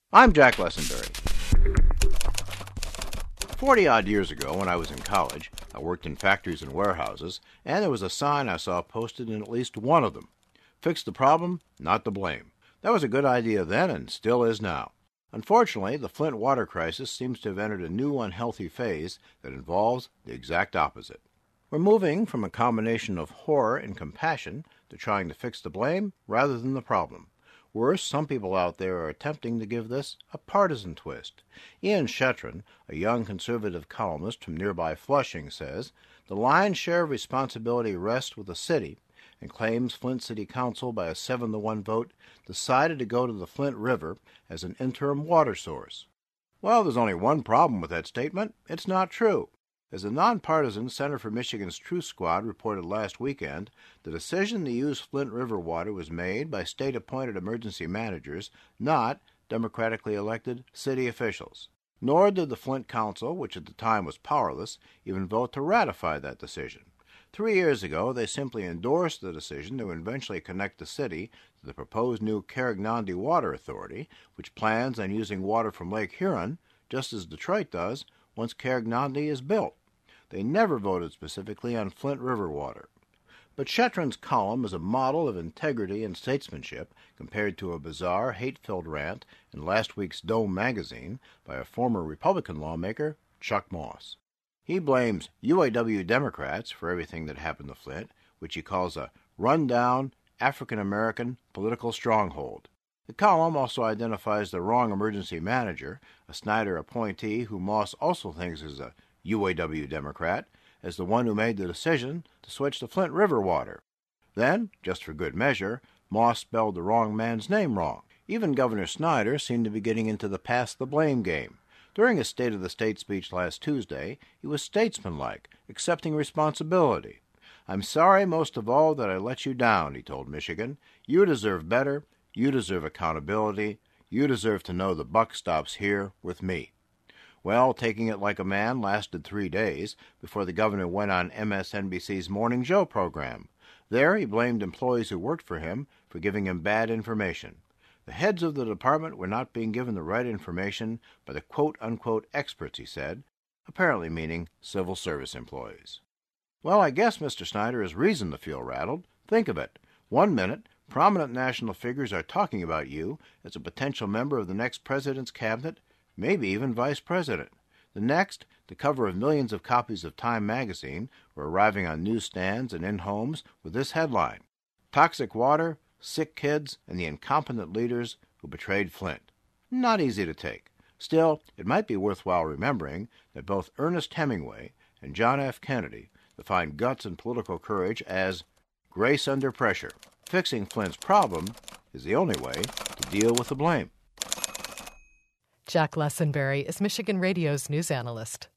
I'm Jack Lessenberry. 40-odd years ago, when I was in college, I worked in factories and warehouses, and there was a sign I saw posted in at least one of them. Fix the problem, not the blame. That was a good idea then and still is now. Unfortunately, the Flint water crisis seems to have entered a new unhealthy phase that involves the exact opposite. We're moving from a combination of horror and compassion to trying to fix the blame rather than the problem. Worse, some people out there are attempting to give this a partisan twist. Ian Shetron, a young conservative columnist from nearby Flushing, says the lion's share of responsibility rests with the city, and claims Flint City Council, by a 7-1 vote, decided to go to the Flint River as an interim water source. Well, there's only one problem with that statement. It's not true. As the nonpartisan Center for Michigan's Truth Squad reported last weekend, the decision to use Flint River water was made by state-appointed emergency managers, not democratically elected city officials. Nor did the Flint Council, which at the time was powerless, even vote to ratify that decision. 3 years ago, they simply endorsed the decision to eventually connect the city to the proposed new Carrignandi Water Authority, which plans on using water from Lake Huron, just as Detroit does, once Carrignandi is built. They never voted specifically on Flint River water. But Shetron's column is a model of integrity and statesmanship compared to a bizarre, hate-filled rant in last week's Dome magazine by a former Republican lawmaker, Chuck Moss. He blames UAW Democrats for everything that happened to Flint, which he calls a run-down, African-American political stronghold. The column also identifies the wrong emergency manager, a Snyder appointee who Moss also thinks is a UAW Democrat, as the one who made the decision to switch to Flint River water. Then, just for good measure, Moss spelled the wrong man's name wrong. Even Governor Snyder seemed to be getting into the pass the blame game. During his State of the State speech last Tuesday, he was statesmanlike, accepting responsibility. "I'm sorry most of all that I let you down," he told Michigan. "You deserve better. You deserve accountability. You deserve to know the buck stops here with me." Well, taking it like a man lasted 3 days before the governor went on MSNBC's Morning Joe program. There he blamed employees who worked for him for giving him bad information. The heads of the department were not being given the right information by the quote-unquote experts, he said, apparently meaning civil service employees. Well, I guess Mr. Snyder has reason to feel rattled. Think of it. 1 minute, prominent national figures are talking about you as a potential member of the next president's cabinet, maybe even vice president. The next, the cover of millions of copies of Time magazine were arriving on newsstands and in homes with this headline: "Toxic water, sick kids, and the incompetent leaders who betrayed Flint." Not easy to take. Still, it might be worthwhile remembering that both Ernest Hemingway and John F. Kennedy defined guts and political courage as grace under pressure. Fixing Flint's problem is the only way to deal with the blame. Jack Lessenberry is Michigan Radio's news analyst.